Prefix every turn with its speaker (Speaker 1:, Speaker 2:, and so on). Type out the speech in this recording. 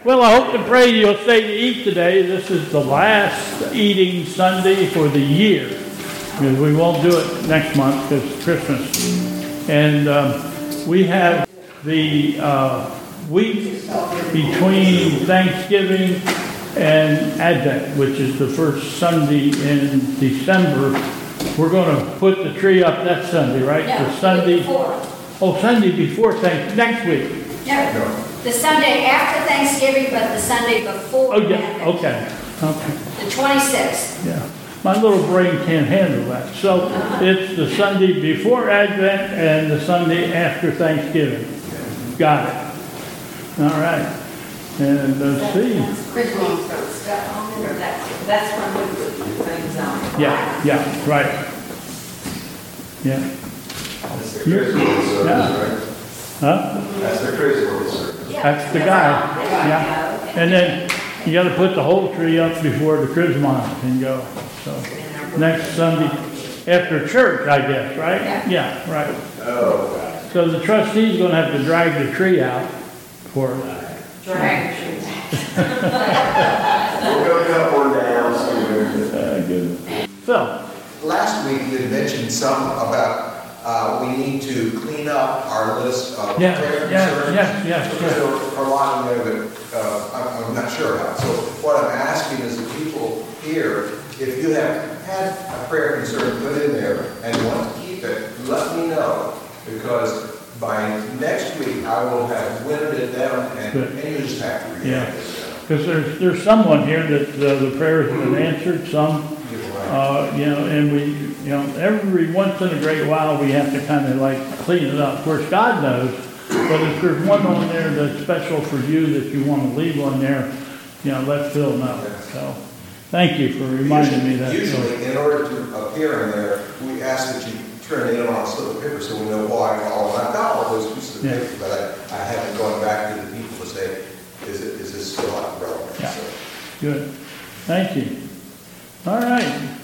Speaker 1: Well, I hope and pray you'll stay to eat today. This is the last eating Sunday for the year, because we won't do it next month because it's Christmas. And we have the week between Thanksgiving and Advent, which is the first Sunday in December. We're going to put the tree up that Sunday, right?
Speaker 2: No,
Speaker 1: the Sunday
Speaker 2: before.
Speaker 1: Oh, Sunday before Thanksgiving, next week.
Speaker 2: No, the Sunday after Thanksgiving, but the Sunday before.
Speaker 1: Oh, yeah,
Speaker 2: Advent.
Speaker 1: okay.
Speaker 2: The 26th.
Speaker 1: Yeah, my little brain can't handle that. So it's the Sunday before Advent and the Sunday after Thanksgiving. Got it. All right. And let's see.
Speaker 3: That's when we put things on.
Speaker 1: Yeah, right. Yeah.
Speaker 4: That's the crazy world service, right?
Speaker 1: Huh?
Speaker 4: That's the crazy world service.
Speaker 1: That's the guy. Yeah. And then you got to put the whole tree up before the Christmas can go. So next Sunday after church, I guess, right? Yeah, right.
Speaker 4: Oh.
Speaker 1: So the trustee's going to have to drag the tree out for
Speaker 3: Drag.
Speaker 4: We'll go up or down somewhere.
Speaker 1: good. So,
Speaker 5: last week you had mentioned some about we need to clean up our list of prayer concerns.
Speaker 1: Yes.
Speaker 5: There are a lot in there that I'm not sure about. So what I'm asking is the people here, if you have had a prayer concern put in there and want to keep it, let me know, because by next week I will have winnowed it down and you just have to read it.
Speaker 1: Because there's someone here that the prayers have been answered, some. And we, every once in a great while we have to kind of like clean it up. Of course, God knows, but if there's one on there that's special for you that you want to leave on there, let Phil know. So, thank you for reminding me that.
Speaker 5: Usually, in order to appear in there, we ask that you turn it in on a slip of paper so we know why all. And I've got all those pieces of paper, but I haven't gone back to the people to say, is this still relevant?
Speaker 1: Yeah.
Speaker 5: So.
Speaker 1: Good. Thank you. All right.